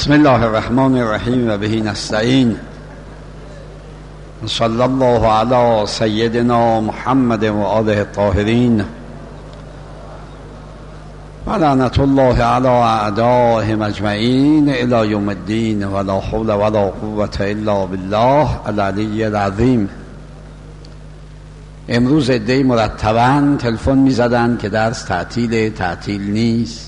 بسم الله الرحمن الرحیم و به نستعین. صلی الله علی سیدنا محمد و آله الطاهرین و لعنت الله علی اعدائهم اجمعین الی یوم الدین و لا حول ولا قوة الا بالله العلی العظیم. امروز عده‌ای مرتباً تلفن می‌زدن که درس تعطیل نیست.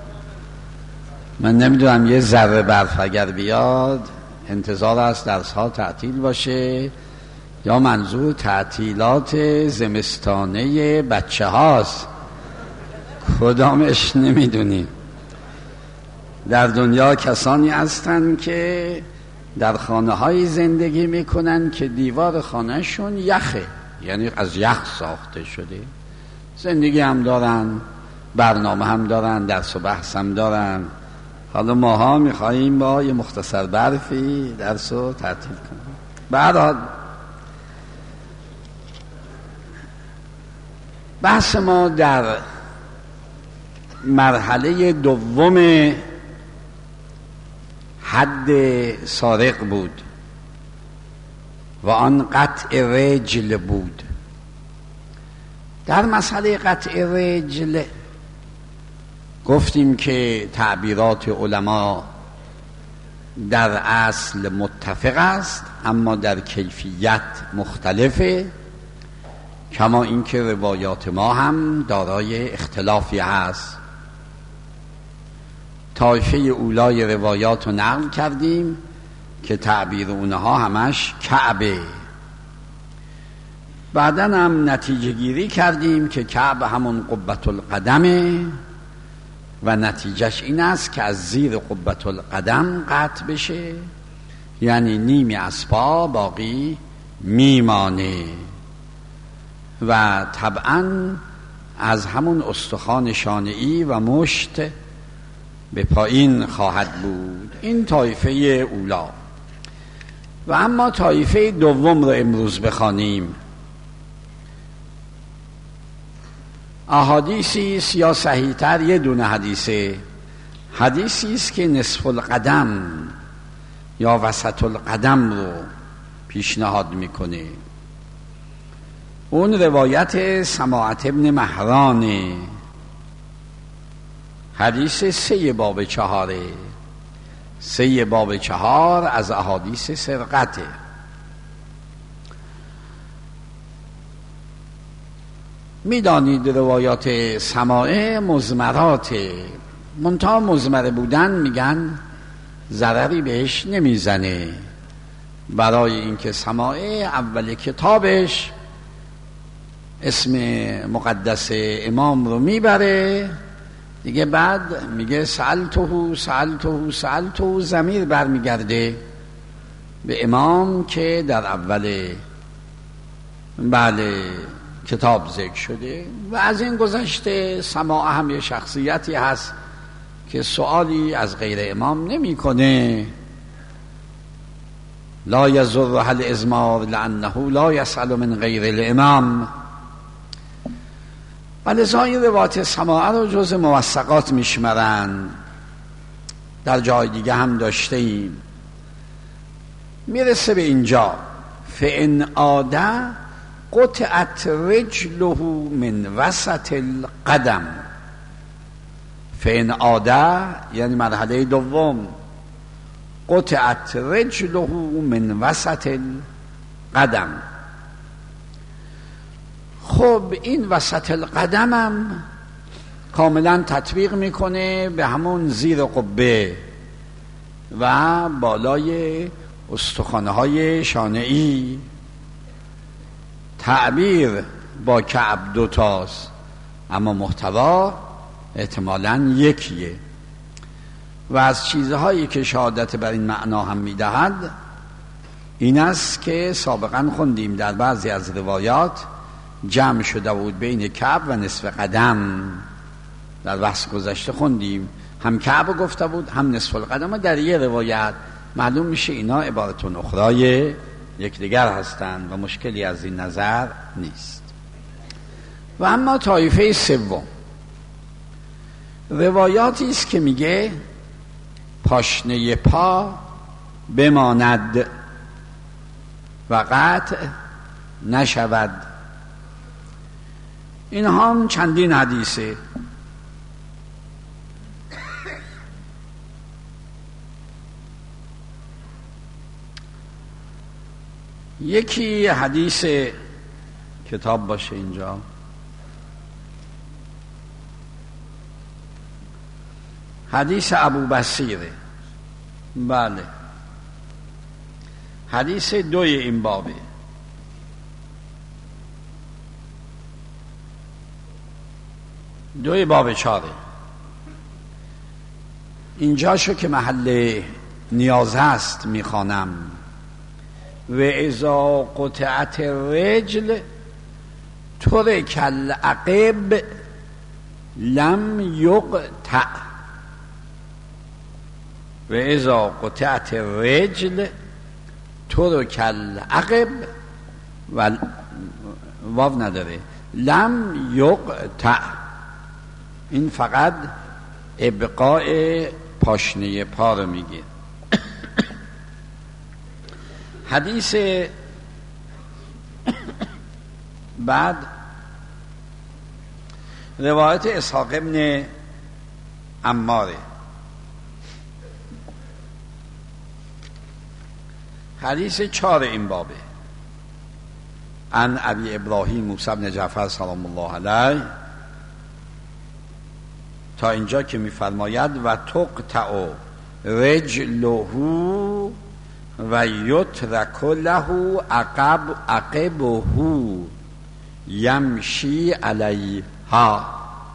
من نمیدونم یه ذره برف اگر بیاد انتظار است درس ها تعطیل باشه یا منظور تعطیلات زمستانه بچه هاست. کدامش نمیدونیم. در دنیا کسانی هستن که در خانه های زندگی میکنن که دیوار خانهشون یخه، یعنی از یخ ساخته شده. زندگی هم دارن، برنامه هم دارن، درس و بحث هم دارن. حالا ماها میخواییم با یه مختصر برفی درس رو تعطیل کنیم. بعد بحث ما در مرحله دوم حد سارق بود و آن قطع رجل بود. در مسئله قطع رجل گفتیم که تعبیرات علما در اصل متفق است اما در کیفیت مختلفه، کما اینکه روایات ما هم دارای اختلافی هست. طایفه اولای روایات رو نقل کردیم که تعبیر اونها همش کعبه. بعداً هم نتیجه گیری کردیم که کعبه همون قبة القدمه و نتیجهش این است که از زیر قبة القدم قطع بشه، یعنی نیمی از پا باقی میمانه و طبعاً از همون استخوان شانه‌ای و مشت به پایین خواهد بود. این طایفه اولا. و اما طایفه دوم رو امروز بخوانیم. احادیثی است یا صحیح‌تر یه دونه حدیثی است که نصف القدم یا وسط القدم رو پیشنهاد میکنه. اون روایت سماعة ابن مهران، حدیث 3 باب 4، 3 باب 4 از احادیث سرقته. میدانید روایات سماعه مضمرات، منتها مضمره بودن میگن ضرری بهش نمیزنه، برای اینکه سماعه اول کتابش اسم مقدس امام رو میبره دیگه، بعد میگه سألته ضمیر برمیگرده به امام که در اول کتاب ذکر شده. و از این گذشته سماع هم یه شخصیتی هست که سوالی از غیر امام نمی کنه. لا یضرها الازمار لانه لا یسأل من غیر الامام. ولذا این روایت سماع رو جز موثقات میشمرن. در جای دیگه هم داشته ایم. میرسه به اینجا فإن عاد قطعت رجله من وسط القدم. فإن عاد یعنی مرحله دوم، قطعت رجله من وسط القدم. خب این وسط القدم هم کاملا تطبیق میکنه به همون زیر قبه و بالای استخوانه های شانه‌ای. تعبیر با کعب 2 تاست اما محتوا احتمالاً یکیه. و از چیزهایی که شهادت بر این معنا هم میدهد این است که سابقاً خوندیم در بعضی از روایات جمع شده بود بین کعب و نصف قدم. در بحث گذشته خوندیم هم کعب گفته بود هم نصف القدم، و در یه روایت معلوم میشه اینا عبارتون اخرای یکدیگر هستند و مشکلی از این نظر نیست. و اما طایفه سوم روایاتی است که میگه پاشنه پا بماند و قطع نشود. این هم چندین حدیثه. یکی حدیث کتاب باشه اینجا، حدیث ابو بصیره. بله، حدیث 2 این بابه. دوی باب 4 اینجا شو که محل نیاز هست میخوانم. و اذا قطعت الرجل ترک العقب لم یقطع. و اذا قطعت الرجل ترک العقب و واو نداره، لم یقطع. این فقط ابقاء پاشنه پا رو میگه. حدیث بعد روایت اسحاق ابن عماره، حدیث 4 این بابه. عن ابی ابراهیم موسی بن جعفر سلام الله علیه تا اینجا که میفرماید و تقطع رجله و یترک له عقبه یمشی علیها.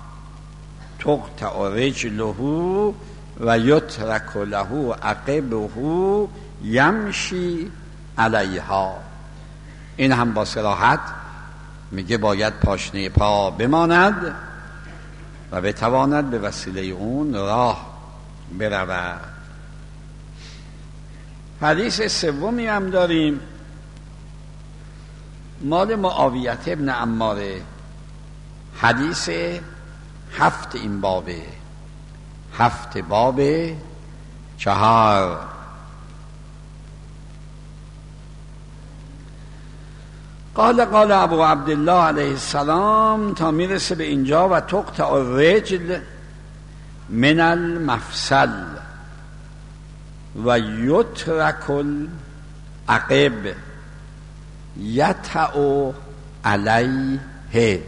تقطع رجله و یترک له عقبه یمشی علیها. این هم با صراحت میگه باید پاشنه پا بماند و بتواند به وسیله اون راه برود. حدیث 3 هم داریم، مال معاویه ابن عماره، حدیث 7 این بابه، 7 باب 4. قال ابو عبدالله علیه السلام تا میرسه به اینجا و تقطع الرجل من المفصل و یترک العقب یطأ علیه.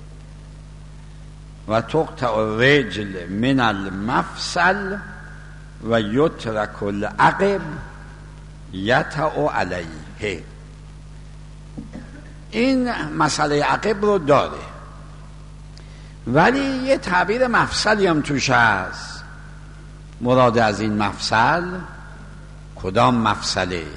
و تقطع الرجل من المفصل و یترک العقب یطأ علیه. این مسئله عقب رو داره، ولی یه تعبیر مفصلی هم توش هست. مراد از این مفصل کدام مفصله؟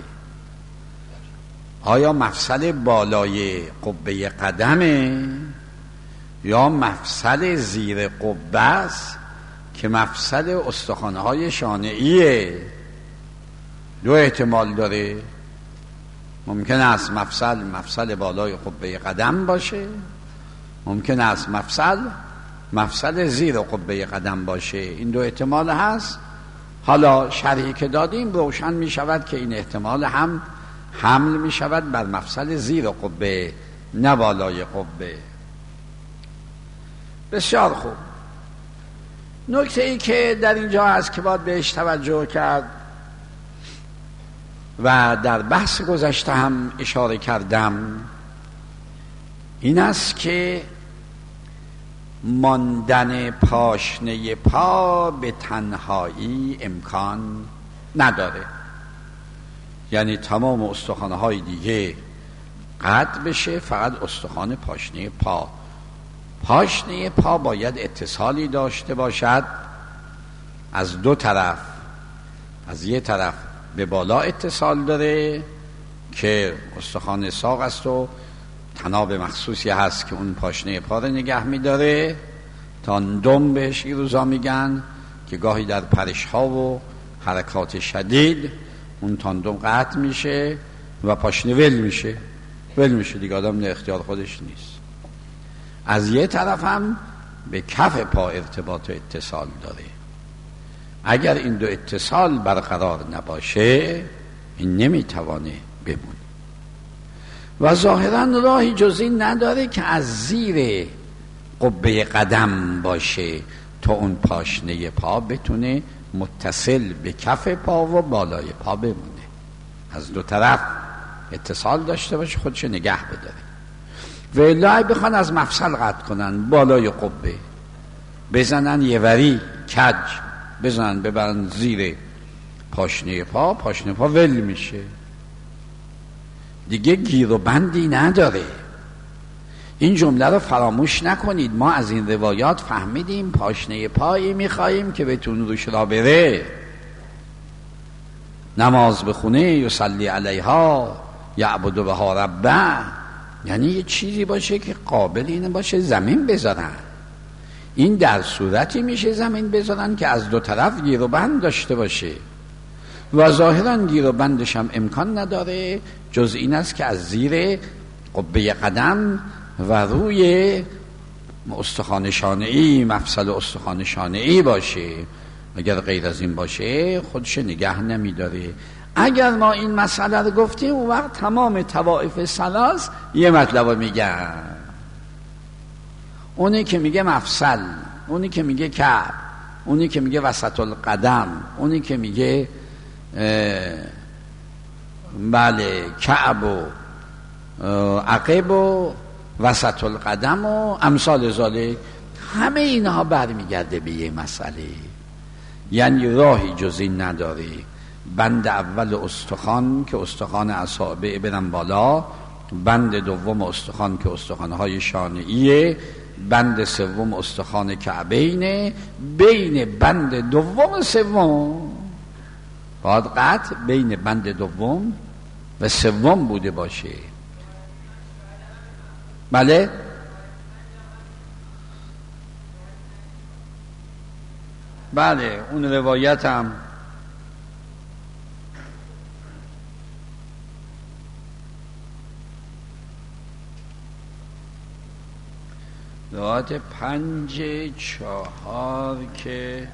آیا مفصل بالای قبه قدمه یا مفصل زیر قبه است که مفصل استخوان‌های شانه‌ایه؟ 2 احتمال داره. ممکن است مفصل بالای قبه قدم باشه، ممکن است مفصل زیر قبه قدم باشه. این 2 احتمال هست. حالا شرحی که دادیم روشن می شود که این احتمال هم حمل می شود بر مفصل زیر قبه نه بالای قبه. بسیار خوب. نکته ای که در اینجا هست که باید بهش توجه کرد و در بحث گذشته هم اشاره کردم، این است که ماندن پاشنه پا به تنهایی امکان نداره. یعنی تمام استخوان‌های دیگه قطع بشه، فقط استخوان پاشنه پا باید اتصالی داشته باشد از 2 طرف. از یه طرف به بالا اتصال داره که استخوان ساق است و تناب مخصوصی هست که اون پاشنه پا رو نگه می‌داره. تاندم بهش روزا میگن که گاهی در پرش‌ها و حرکات شدید اون تاندم قطع میشه و پاشنه ول میشه دیگه، آدم در اختیار خودش نیست. از یه طرف هم به کف پا ارتباط و اتصال داره اگر این دو اتصال برقرار نباشه این نمیتوانه بمونه و ظاهرا راهی جز این نداره که از زیر قبه قدم باشه تا اون پاشنه پا بتونه متصل به کف پا و بالای پا بمونه، از دو طرف اتصال داشته باشه، خودش نگه بداره. و الا بخوان از مفصل قطع کنن، بالای قبه بزنن یه وری کج بزنن ببرن زیر پاشنه پا، پاشنه پا ول میشه دیگه، گیر و بندی نداره. این جمله رو فراموش نکنید. ما از این روایات فهمیدیم پاشنه پایی میخواییم که بتون روش را بره، نماز بخونه، یصلی علیها، یعبد بها ربه، یعنی یه چیزی باشه که قابل اینه باشه زمین بذارن. این در صورتی میشه زمین بذارن که از دو طرف گیر و بند داشته باشه و ظاهرا گیر و بندش هم امکان نداره جز این است که از زیر قبه قدم و روی استخوان شانه‌ای، مفصل استخوان شانه‌ای باشه. اگر غیر از این باشه خودش نگه نمیداره. اگر ما این مسئله رو گفتیم اون وقت تمام طوائف ثلاث یه مطلب رو میگن، اونی که میگه مفصل، اونی که میگه کعب، اونی که میگه وسط القدم، اونی که میگه بله کعب و عقب و وسط القدم و امثال ذالک، همه اینها برمیگرده به یه مسئله، یعنی راهی جز این نداره. بند اول استخوان که استخوان اصابع برن بالا، بند دوم استخوان که استخوان‌های شانه‌ایه، بند سوم استخوان کعبینه، بین بند دوم سوم باید قطع بین بند دوم و سوم بوده باشه. بله بله اون روایت هم روایت 5-4 که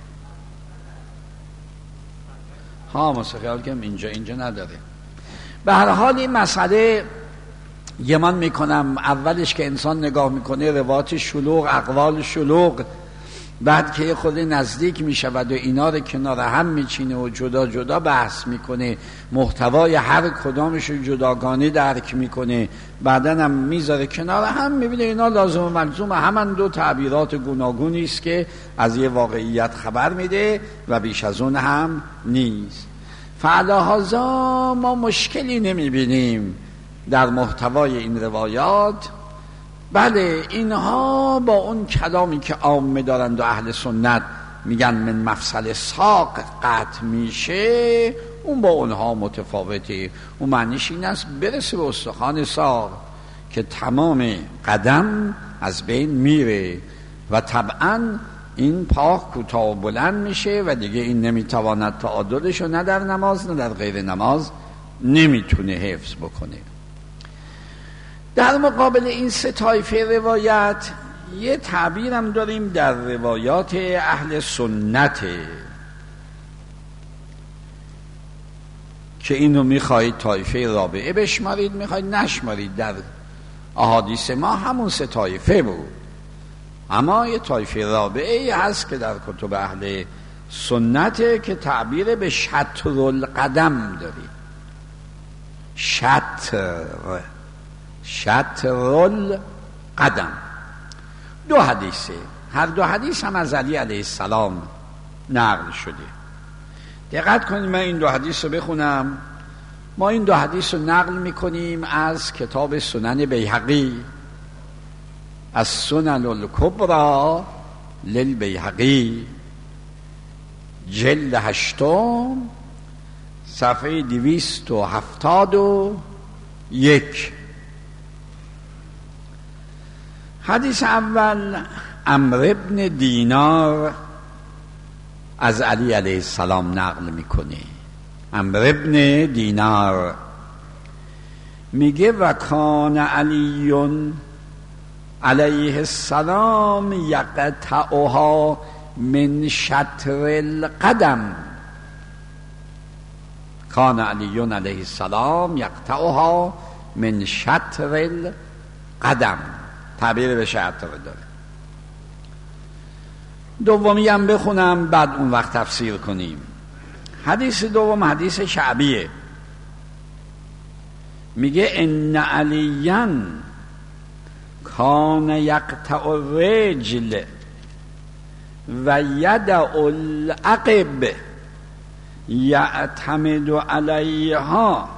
خیال کنم اینجا نداره. به هر حال این مسئله گمان میکنم اولش که انسان نگاه میکنه روایت شلوغ، اقوال شلوغ، بعد که خود نزدیک میشود و اینا رو کنار هم میچینه و جدا جدا بحث میکنه، محتوای هر کدامش رو جداگانه درک میکنه، بعدن هم میذاره کنار هم، میبینه اینا لازم و ملزوم همن دو تعبیرات گوناگونی است که از یه واقعیت خبر میده و بیش از اون هم نیست. فعلاهذا ما مشکلی نمیبینیم در محتوای این روایات. بله اینها با اون کلامی که عامه دارند و اهل سنت میگن من مفصل ساق قطع میشه، اون با اونها متفاوته. اون معنیش این است برسه به استخوان ساق که تمام قدم از بین میره و طبعا این پا کوتاه و بلند میشه و دیگه این نمیتواند تعادلش نه در نماز نه در غیر نماز نمیتونه حفظ بکنه. در مقابل این سه طایفه روایت یه تعبیرم داریم در روایات اهل سنت که اینو میخواهید طایفه رابعه بشمارید، میخواهید نشمارید. در احادیث ما همون سه طایفه بود، اما یه طایفه رابعه هست که در کتب اهل سنت که تعبیر به شطر القدم دارید. شطر القدم دو حدیثه، هر دو حدیث هم از علی علیه السلام نقل شده. دقت کنید من این دو حدیث رو بخونم. ما این دو حدیث رو نقل میکنیم از کتاب سنن بیهقی، از سنن الکبری للبیهقی، جلد 8 صفحه 271. حدیث اول عمرو بن دینار از علی علیه السلام نقل میکنه. عمرو بن دینار میگه و کان علی علیه السلام یقطعها من شطر القدم. کان علی علیه السلام یقطعها من شطر القدم. تعبیر به شطر داره. دومی هم بخونم بعد اون وقت تفسیر کنیم. حدیث دوم حدیث شعبیه، میگه ان علیاً کان یقطع الرجل و یدع العقب یعتمد علیها.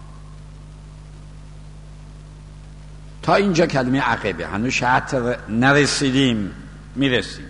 تا اینجا کلمه عقبه، هنوز شطر نرسیدیم، میرسیم.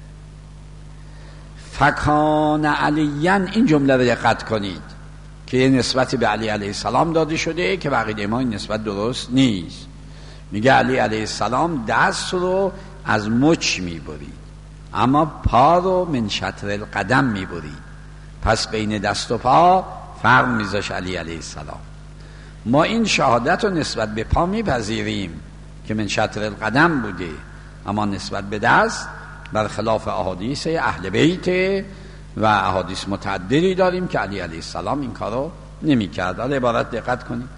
فکان علیاً، این جمله رو دقت کنید که یه نسبتی به علی علیه السلام داده شده که بقیه ما این نسبت درست نیست. میگه علی علیه السلام دست رو از مچ میبرید اما پا رو من شطر القدم میبرید. پس بین دست و پا فرق میذاش علی علیه السلام. ما این شهادت رو نسبت به پا میپذیریم که من شطر القدم بوده، اما نسبت به دست برخلاف احادیث اهل بیت و احادیث متعددی داریم که علی علیه السلام این کارو نمی‌کرد. حالا عبارت دقت کنید.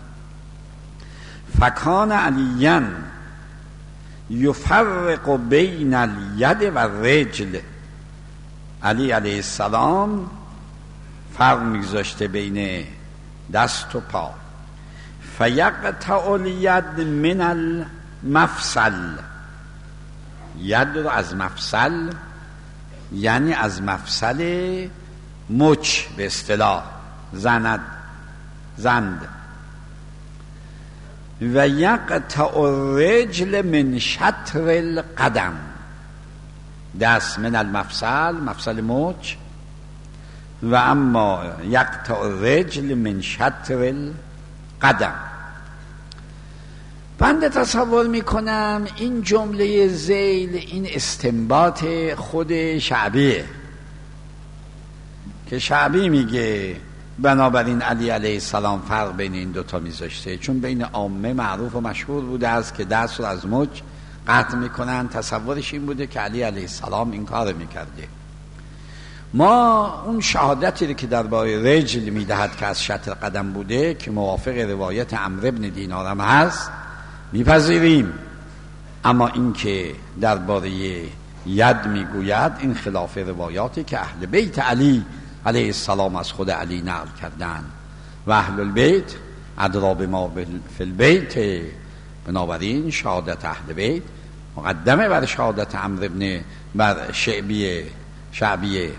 فکان علیاً یفرق بین الید و الرجل. علی علیه السلام فرق می‌گذاشته بین دست و پا. فیقطع الید من المفصل. ید رو از مفصل، یعنی از مفصل مچ به اصطلاح زند. و یقطع الرجل من شطر القدم. دست من المفصل، مفصل مچ، و اما یقطع الرجل من شطر القدم. بنده تصور میکنم این جمله ذیل این استنباط خود شعبیه که شعبی میگه بنابراین علی علیه السلام فرق بین این دوتا میذاشته، چون بین عامه معروف و مشهور بوده است که دست رو از مچ قطع میکنن. تصورش این بوده که علی علیه السلام این کار میکرده. ما اون شهادتی که درباره رجل میدهد که از شطر قدم بوده که موافق روایت عمرو بن دینار هم هست میپذیریم، اما این که درباره ید میگوید این خلاف روایاتی که اهل بیت علی علیه السلام از خود علی نقل کردن و اهل البیت ادری بما فی البیت. بنابراین شهادت اهل بیت مقدمه بر شهادت عمرو بن بر شعبیه.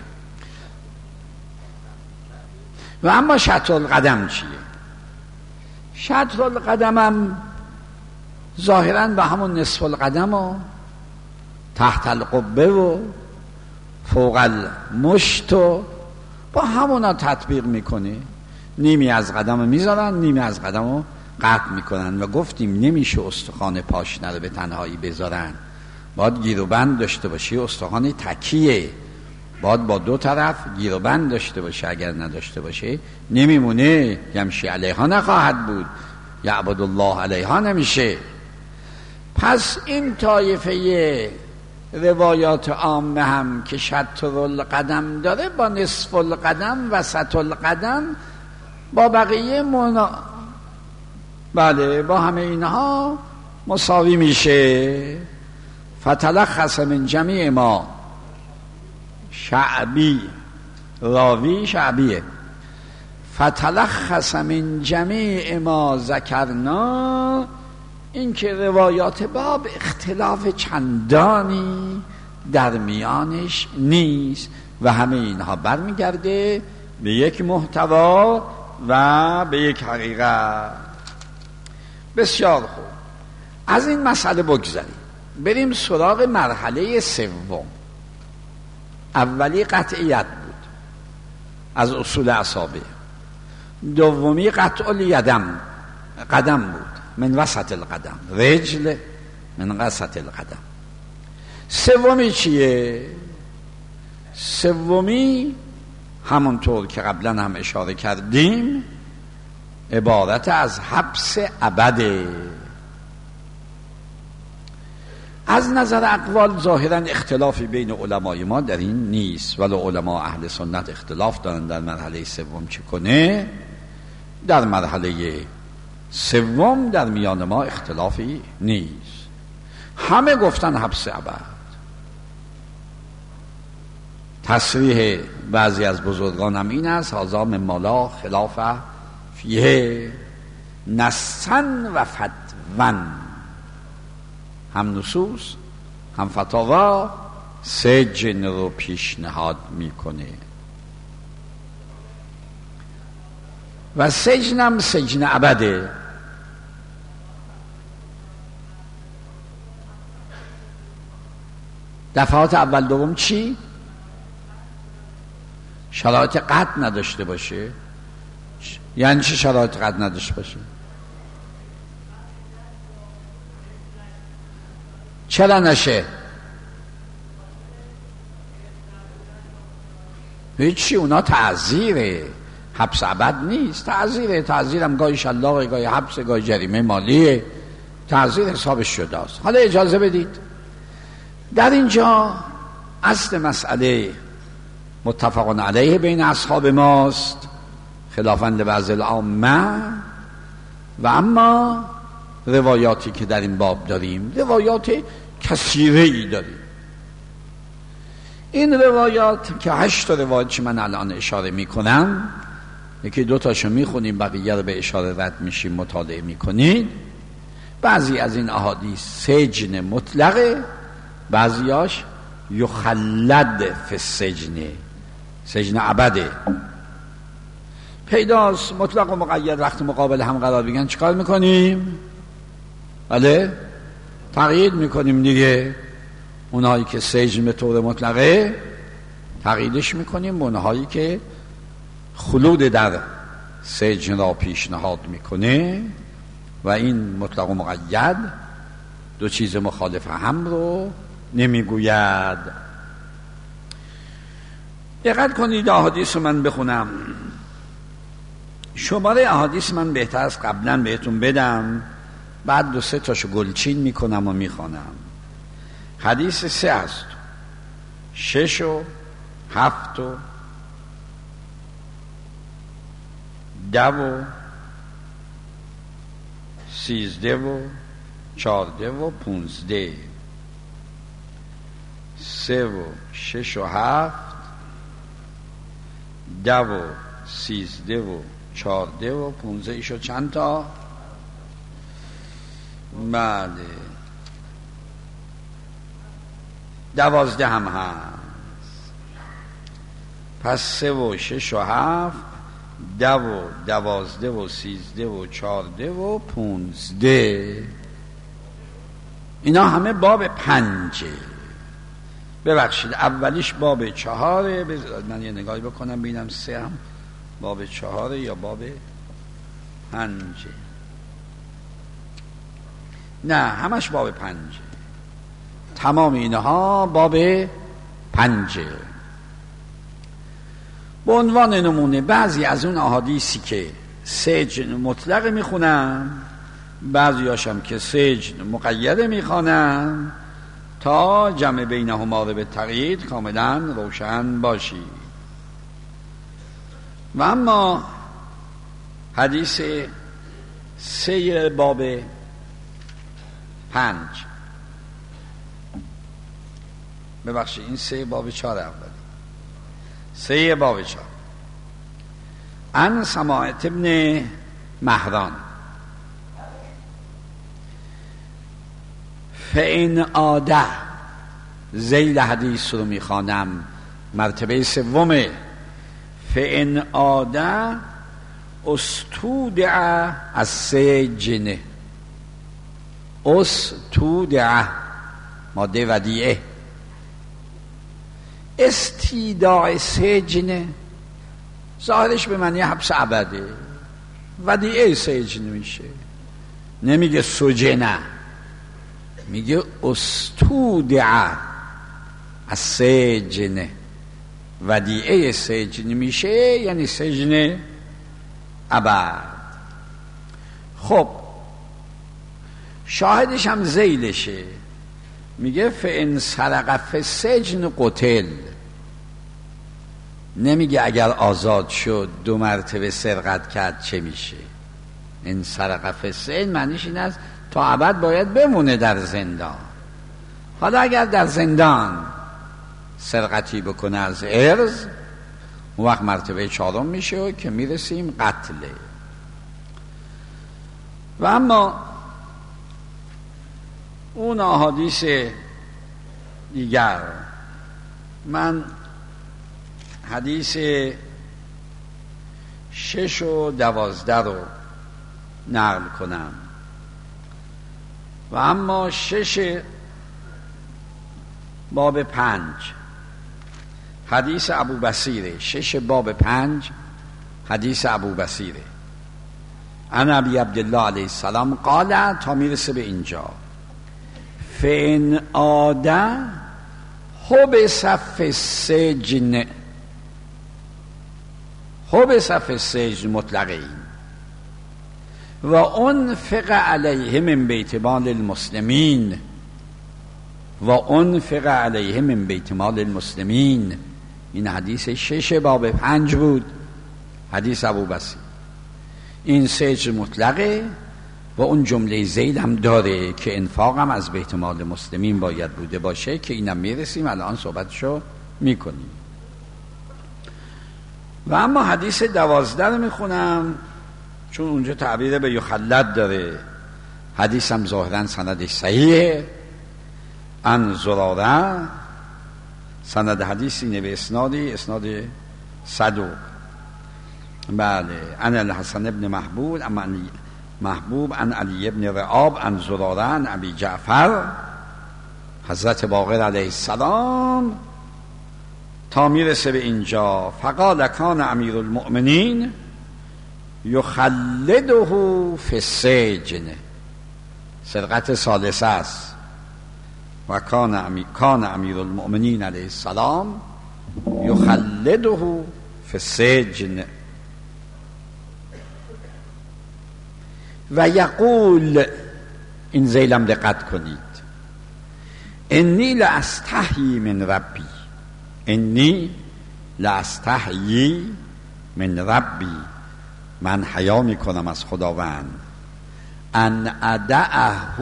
و اما شطر القدم چیه؟ شطر القدم هم ظاهراً به همون نصف القدم و تحت القبه و فوق المشت و با همونا تطبیق میکنه. نیمی از قدم میذارن، نیمی از قدم قطع میکنن. و گفتیم نمیشه استخوان پاشنه رو به تنهایی بذارن، باید گیروبند داشته باشی. استخوان تکیه باید با دو طرف گیروبند داشته باشه، اگر نداشته باشه نمیمونه. یمشی علیها نخواهد بود، یعبد الله علیها نمیشه. پس این طایفه روایات عامه هم که شطر القدم داره با نصف القدم، وسط القدم، با بقیه بله با همه اینها مساوی میشه. فتلخص من جمیع ما، شعبی راوی شعبیه، فتلخص من جمیع ما ذکرنا، این که روایات باب اختلاف چندانی در میانش نیست و همه اینها برمیگرده به یک محتوا و به یک حقیقت. بسیار خوب، از این مسئله بگذاریم، بریم سراغ مرحله سوم. اولی قطعیت بود از اصول اصابع، دومی قطع الیدم قدم بود من وسط القدم، رجل من وسط القدم. سومی چیه؟ سومی همونطور که قبلا هم اشاره کردیم عبارت از حبس ابده. از نظر اقوال ظاهرا اختلافی بین علمای ما در این نیست، ولی علما اهل سنت اختلاف دارن در مرحله سوم چه کنه. در مرحله سوم در میان ما اختلافی نیست، همه گفتن حبس ابد. تصریح بعضی از بزرگان هم این است: هذا مما لا خلاف فیه نصا و فتوا. هم نصوص هم فتاوا سجن رو پیشنهاد میکنه و سجنم سجن ابده. دفعات اول دوم چی؟ شرایط قطع نداشته باشه. یعنی چی شرایط قطع نداشته باشه؟ چرا نشه؟ هیچی، اونا تعزیره، حبس ابد نیست. تعزیرم گاهی شلاقه، گاهی حبس، گاهی جریمه مالیه. تعزیر حسابش شده است. حالا اجازه بدید در اینجا اصل مسئله متفق علیه بین اصحاب ماست، خلافاً لبعض العامه. و اما روایاتی که در این باب داریم روایات کثیره ای داریم. این روایات که 8 روایت که من الان اشاره میکنم، یکی 2 تاشو میخونیم، بقیه رو به اشاره رد میشیم، مطالعه میکنید. بعضی از این احادیث سجن مطلقه، بعضیاش یخلد فی السجن، سجن ابده. پیداست مطلق و مقید وقتی مقابل هم قرار بگن چیکار میکنیم؟ بله تقیید میکنیم دیگه. اونهایی که سجن به طور مطلقه تقییدش میکنیم، اونهایی که خلود در سجن را پیشنهاد میکنه. و این مطلق و مقید 2 چیز مخالف هم رو نمیگوید. دقت کنید احادیث من بخونم. شماره احادیث من بهتر از قبلا بهتون بدم، بعد 2-3 تاشو گلچین میکنم و میخوانم. حدیث 3 است، 6 و 7 و 10 و 13 و 14 و 15. 3 و 6 و 7 10 و 13 و 14 و 15. ایشو چند تا؟ بله 12 هم هست. پس 3 و 6 و 7 10 و 12 و 13 و 14 و 15. اینا همه باب 5. ببخشید اولیش باب 4. من یه نگاهی بکنم ببینم 3 هم باب 4 یا باب 5. نه همش باب 5. تمام اینها باب 5. به عنوان نمونه بعضی از اون احادیثی که سجن مطلق میخونم، بعضی هاشم که سجن مقید میخوانم، تا جمع بینهما رو به تقیید کاملا روشن باشی. و اما حدیث 3 باب 5، ببخشید این 3 باب 4 اولی، 3 باب 4. عن سماعة ابن مهران فإن عاده، ذیل حدیث رو میخوانم، مرتبه 3. فإن عاده استودع السجن. استودع ماده ودیعه. استیداع سجن ظاهرش به معنی حبس ابده، ودیعه سجن میشه. نمیگه سجنه، میگه استودع السجن، ودیعه سجن میشه، یعنی سجن ابد. خب شاهدش هم ذیلشه. میگه فإن سرق فی السجن قتل، نمیگه اگر آزاد شد 2 مرتبه سرقت کرد چه میشه. این سرق فی السجن معنیش این است تا ابد باید بمونه در زندان. حالا اگر در زندان سرقتی بکنه از ارز، اون وقت مرتبه 4 میشه که میرسیم قتله. و اما اون احادیث دیگر، من حدیث 6 و 12 رو نقل کنم. و اما 6 باب 5 حدیث ابو بصیره، 6 باب 5 حدیث ابو بصیره. عن ابی عبدالله علیه السلام قال، تا میرسه به اینجا، فإن عاد حبس فی السجن، حبس فی السجن مطلقین و انفق علیه من بیت مال المسلمین، و انفق علیه من بیت مال المسلمین. این حدیث 6 باب 5 بود، حدیث ابو بصیر. این سجن مطلقه و اون جمله زید هم داره که انفاق هم از بیت مال مسلمین باید بوده باشه، که اینم میرسیم الان صحبتشو میکنیم. و اما حدیث 12 رو میخونم چون اونجا تعبیر به یخلد داره. حدیث هم ظاهرا سندش صحیحه. عن زراره، سند حدیث اینه به اسناد صدوق. بله. عن الحسن ابن محبوب عن علی ابن رعاب عن زراره عن ابی جعفر حضرت باقر علیه السلام تا میرسه به اینجا. فقال کان امیر المؤمنین یخلده فی السجن، سرقت ثالثه است. و کان امیر المؤمنین علیه السلام یخلده فی السجن و یقول، این زیلم دقت کنید، انی لاستحیی من ربی، انی لاستحیی من ربی، من حیا میکنم از خداوند، ان ادعه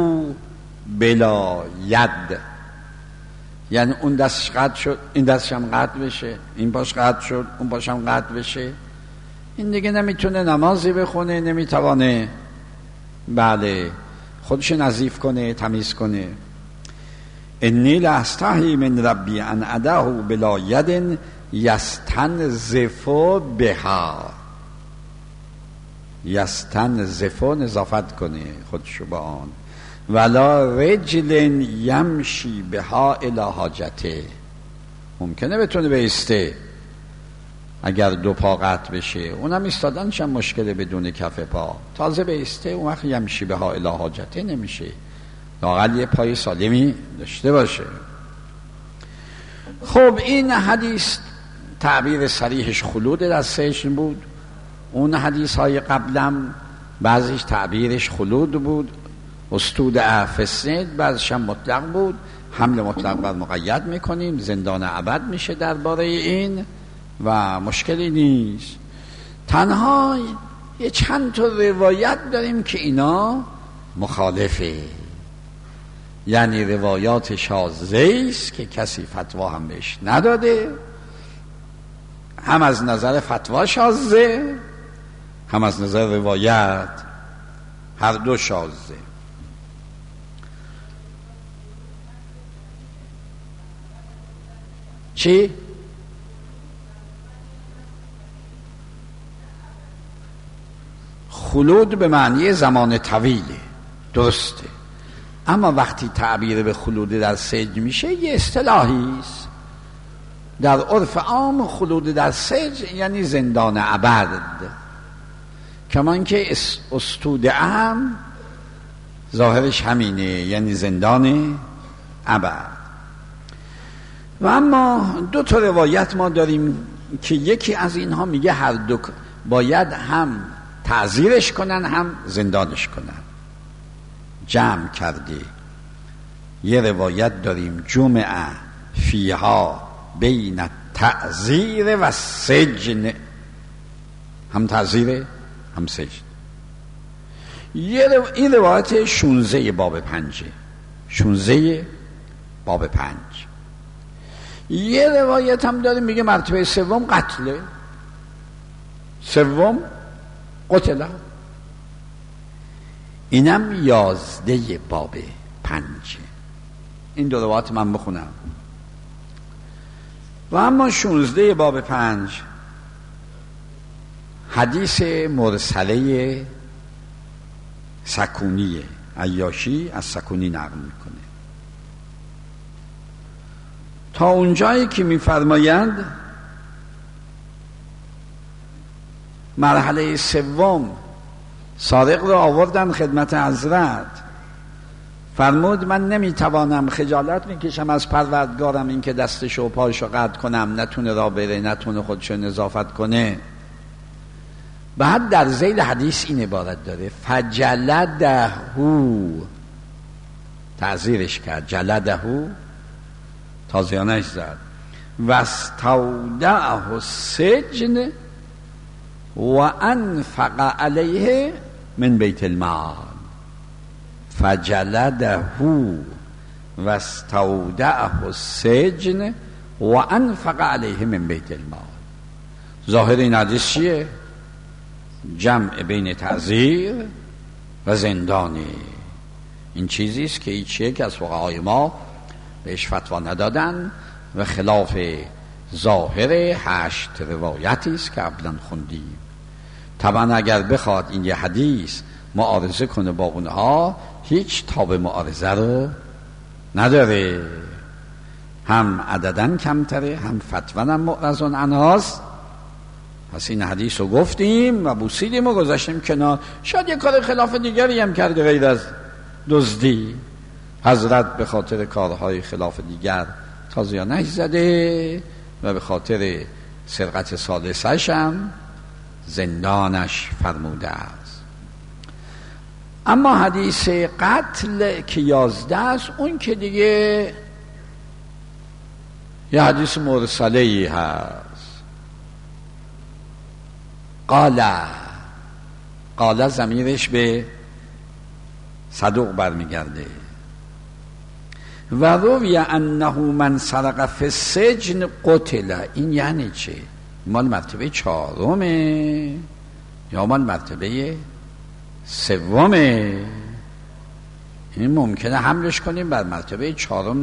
بلا ید، یعنی اون دستش قطع شد این دستشم قطع بشه، این پاش قطع شد اون پاشم قطع بشه، این دیگه نمیتونه نمازی بخونه، نمیتوانه بله خودش نظیف کنه، تمیز کنه. انی لاستحی من ربی ان ادعه بلا ید یستنزف بها، یستنزف نظافت کنه خودشو با آن، ولا رجل یمشی بها الی حاجته، ممکنه بتونه بیسته اگر 2 پا قطع بشه، اونم ایستادنش هم مشکله بدون کف پا، تازه بیسته اون وقت یمشی بها الی حاجته نمیشه، لااقل یه پای سالمی داشته باشه. خب این حدیث تعبیر صریحش خلود در سجن بود. اون حدیث های قبلم بعضیش تعبیرش خلود بود، استودع فی السجن، بعضش هم مطلق بود. حمل مطلق بر مقید میکنیم، زندان ابد میشه درباره این و مشکلی نیست. تنها یه چند تا روایت داریم که اینا مخالفه، یعنی روایات شاذه است که کسی فتوا هم بهش نداده، هم از نظر فتوا شاذه هم از نظر روایت، هر دو شاذه. چی؟ خلود به معنی زمان طویله، درسته، اما وقتی تعبیر به خلود در سجن میشه یه اصطلاحی است. در عرف عام خلود در سجن یعنی زندان ابد، کمان که استودعه هم ظاهرش همینه، یعنی زندان ابد. و اما 2 تا روایت ما داریم که یکی از اینها میگه هر دو باید هم تعزیرش کنن هم زندانش کنن، جمع کرده. یه روایت داریم جمعه فیها بین التعزیر و السجن، هم تعزیره هم سجن. این روایت 16 باب 5، 16 باب 5. یه روایت هم داریم میگه مرتبه سوم قتله، سوم قتله. اینم 11 باب 5. این دو روایت من بخونم. و اما 16 باب 5 حدیث مرسله سکونیه، عیاشی از سکونی نقل میکنه تا اونجایی که میفرمایند مرحله سوم سارق رو آوردن خدمت حضرت، فرمود من نمیتوانم، خجالت میکشم از پروردگارم این که دستشو و پایشو قطع کنم، نتونه را بره، نتونه خودشو نظافت کنه. بعد در ذیل حدیث این عبارت داره فجلدهو، تعزیرش کرد، جلدهو تازیانش زد، واستودعه السجن و انفق علیه من بیت المال. فجلدهو واستودعه السجن و انفق علیه من بیت المال. ظاهر این حدیث چیه؟ جمع بین تعزیر و زندانی. این چیزی است که هیچ یک از فقهای ما بهش فتوا ندادن و خلاف ظاهر 8 روایتی است که قبلا خوندیم. طبعا اگر بخواد این یه حدیث معارضه کنه با اونها، هیچ تاب معارضه رو نداره، هم عددن کمتره، هم فتوا هم معرضون عنهاست. پس این حدیث رو گفتیم و بوسیدیم و گذاشتیم کنار. شاید یک کار خلاف دیگری هم کرده غیر از دزدی، حضرت به خاطر کارهای خلاف دیگر تازیانش زده و به خاطر سرقت ثالثش هم زندانش فرموده است. اما حدیث قتل که 11 است، اون که دیگه یه حدیث مرسله‌ای هست. قال ضمیرش به صدوق برمیگرده. و روی انه من سرق فی السجن قتل. این یعنی چه؟ مال مرتبه 4 یا مال مرتبه 3؟ این ممکنه حملش کنیم بر مرتبه 4.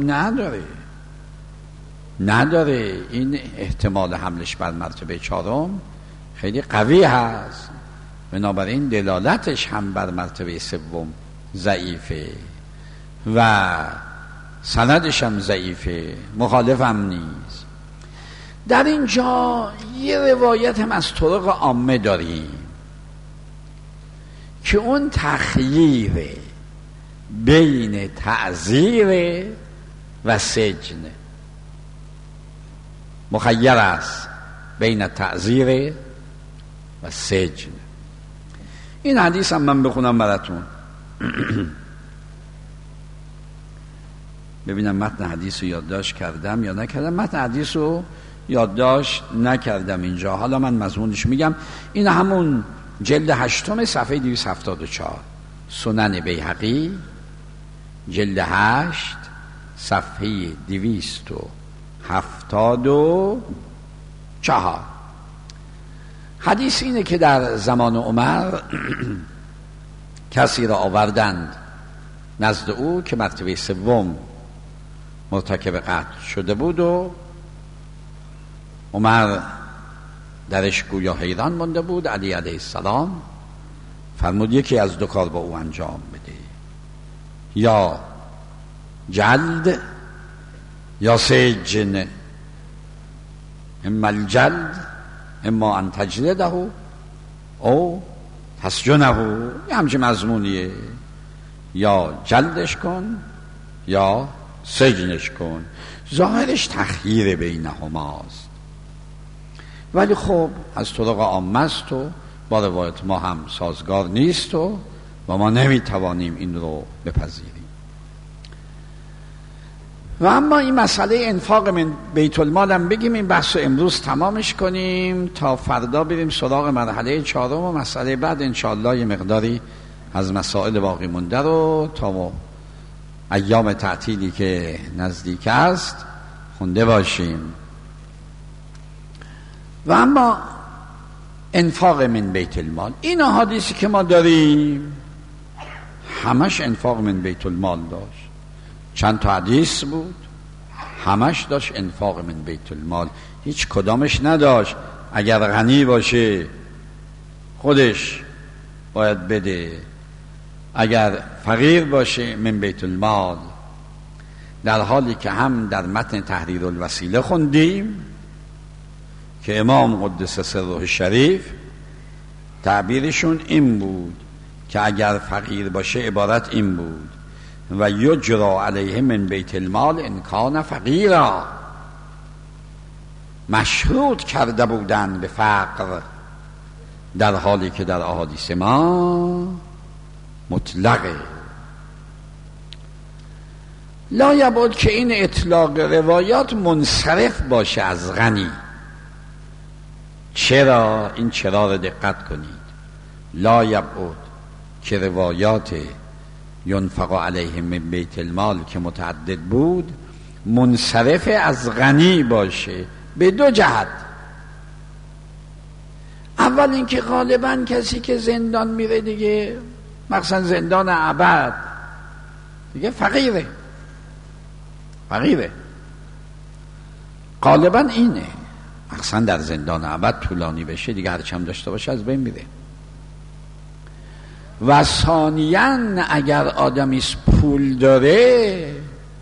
نداره. این احتمال حملش بر مرتبه 4 خیلی قوی هست، بنابراین دلالتش هم بر مرتبه 3 ضعیفه و سندش هم ضعیفه، مخالف هم نیست. در اینجا یه روایت هم از طرق عامه داریم که اون تخییر بین تعزیر و سجن، مخیر است بین تعزیر و سجن. این حدیث هم من بخونم براتون ببینم متن حدیث رو یادداشت کردم یا نکردم. متن حدیث رو یادداشت نکردم اینجا، حالا من مضمونش میگم. این همون جلد 8 صفحه 274 سنن بیهقی، جلد 8 صفحه 274. حدیث اینه که در زمان عمر کسی را آوردند نزد او که مرتبه 3 مرتکب قتل شده بود و عمر درش گویا حیران مانده بود. علی علیه السلام فرمود یکی از 2 کار با او انجام بده، یا جلد یا سجن، اما الجلد اما ان تجلده او تسجنه. یه همچین مضمونیه، یا جلدش کن یا سجنش کن. ظاهرش تخییر بینهماست، ولی خب از طرق عامه است و با روایت ما هم سازگار نیست و ما نمیتوانیم این رو بپذیریم. و اما این مسئله انفاق من بیت المال هم بگیم، این بحث رو امروز تمامش کنیم تا فردا بریم سراغ مرحله 4 و مسئله بعد انشاءالله یه مقداری از مسائل باقی مونده رو تا ایام تعطیلی که نزدیک است خونده باشیم. و اما انفاق من بیت المال، این احادیثی که ما داریم همش انفاق من بیت المال داشت. چند تا حدیث بود همش داشت انفاق من بیت المال، هیچ کدامش نداشت اگر غنی باشه خودش باید بده، اگر فقیر باشه من بیت المال. در حالی که هم در متن تحریر الوسیله خوندیم که امام قدس سره شریف تعبیرشون این بود که اگر فقیر باشه عبارت این بود و یجرا علیه من بیت المال ان کان فقیرا، مشروط کرده بودن به فقر، در حالی که در احادیث ما مطلقه. لا یبعد که این اطلاق روایات منصرف باشه از غنی. چرا؟ این چرا رو دقت کنید. لا یبعد که روایات ینفق علیه من بیت المال که متعدد بود منصرف از غنی باشه به دو جهت. اول اینکه غالبا کسی که زندان میره دیگه، مثلا زندان ابد دیگه فقیره غالبا اینه، مثلا در زندان ابد طولانی بشه دیگه هرچی هم داشته باشه از بین میره. و ثانیاً اگر آدمی پول داره،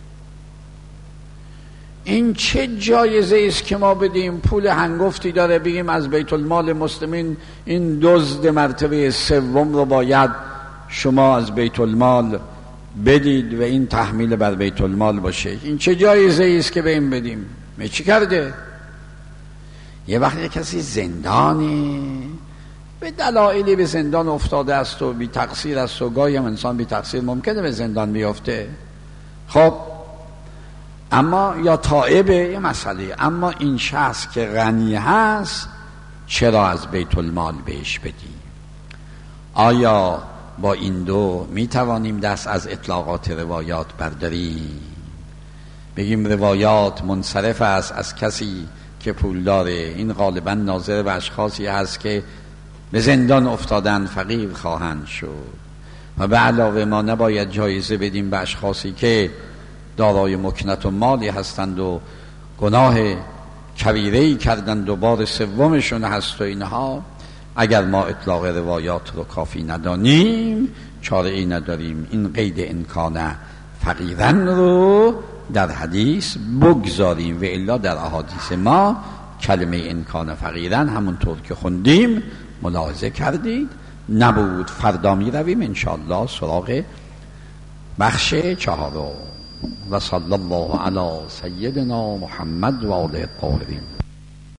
این چه جایزه است که ما بدیم پول هنگفتی داره بگیم از بیت المال مسلمین این دزد مرتبه سوم رو باید شما از بیت المال بدید و این تحمیل بر بیت المال باشه. این چه جایزه است که به این بدیم؟ چی کرده؟ یه وقتی کسی زندانی به دلایلی به زندان افتاده است و بی تقصیر است و گاهی هم انسان بی تقصیر ممکنه به زندان بیفته، خب اما یا تائبه یه مسئله، اما این شخص که غنی هست چرا از بیت المال بهش بدیم؟ آیا با این دو می توانیم دست از اطلاقات روایات برداریم، بگیم روایات منصرف است از کسی که پول داره، این غالبا ناظر به اشخاصی هست که به زندان افتادن فقیر خواهند شد، و به علاوه ما نباید جایزه بدیم به اشخاصی که دارای مکنت و مالی هستند و گناه کبیره‌ای کردند و بار سومشون هست و اینها. اگر ما اطلاق روایات رو کافی ندانیم چاره ای نداریم این قید امکان فقیرن رو در حدیث بگذاریم، و الا در احادیث ما کلمه امکان فقیرن همونطور که خوندیم ملاحظه کردید نبود. فردا می رویم انشاءالله سراغ بخش 4 و صلی الله علی سیدنا محمد و آله الطاهرین.